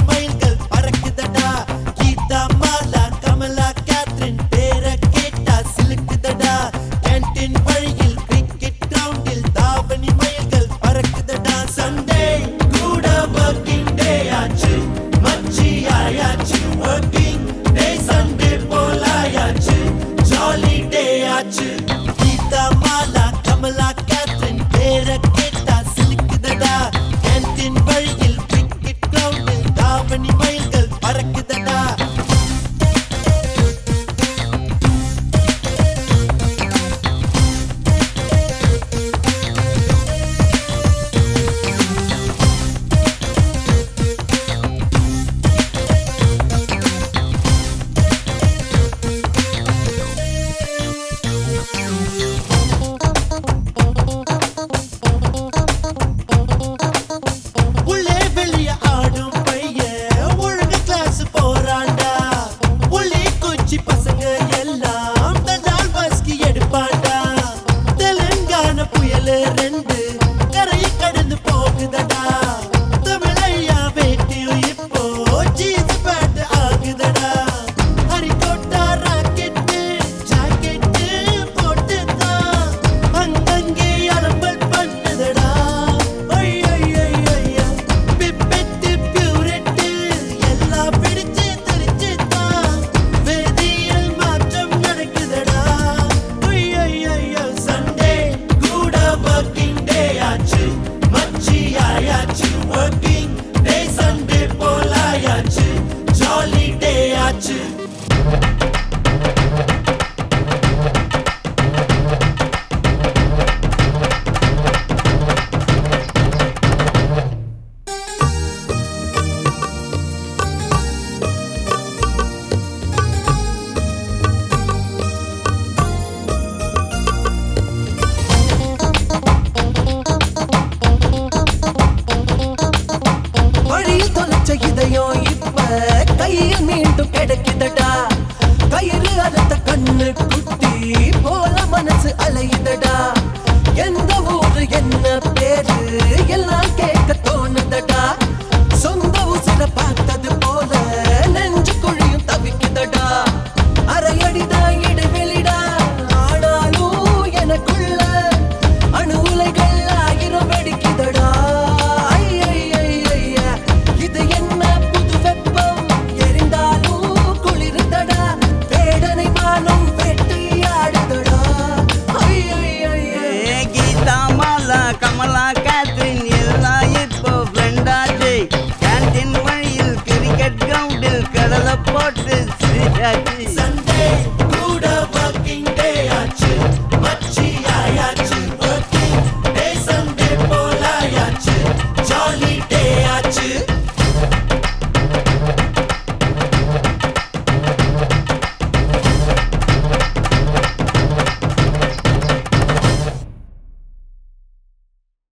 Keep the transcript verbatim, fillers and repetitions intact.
மயில்கள் பறக்குதடா கீதா மாலா கமலா கேத்ரின் பேர கேட்டா சிலுக்குதடா கேன்டீன் வழியில் கிரிக்கெட் கிரவுண்டில் தாவணி மயில்கள் பறக்குதடா சண்டே கூட ஒர்க்கிங் டே ஆச்சு மச்சி ஆயாச்சு ஒர்க்கிங் டே சண்டே போலாயாச்சு ஜாலி டே ஆச்சு கீதா மாலா கமலா கேத்ரின் பேர கேட்டா சிலுக்குதடா கேன்டீன் வழியில் கிரிக்கெட் கிரவுண்டில் தாவணி மயில்கள் பறக்குதடா உள்ளே வெளிய ஆடும் பையன் ஒழுங்கு கிளாஸ் போறான்டா புள்ளி குச்சி பசங்க எல்லாம் தண்டால் பஸ்கி எடுப்பான்டா தெலுங்கான புயல் ரெண்டு கரையை கடந்து போகுதடா தமிழையா வேட்டியும் இப்போ ஜீன்ஸ் பேண்ட் ஆகுதடா ஹரிகோட்டா ராக்கெட்டு ஜாக்கெட்டு போட்டுதான் அங்கங்கே அலம்பல் பண்ணுதடா ஐயையையையா பிப்பெட்டு பியூரெட்டு எல்லாம் பிடிச்சு தெரிச்சுதான் வேதியியல் மாற்றம் நடக்குதடா ஐயையையோ சண்டே கூட ஒர்க்கிங் டே ஆச்சு மச்சி ஆயாச்சு ஒர்க்கிங் டே சண்டே போலாயாச்சு ஜாலி டே ஆச்சு வழியில் தொலைச்ச இதயம் இப்ப கையில் மீண்டும் கிடைக்குதடா கயிறு அறுத்த கண்ணு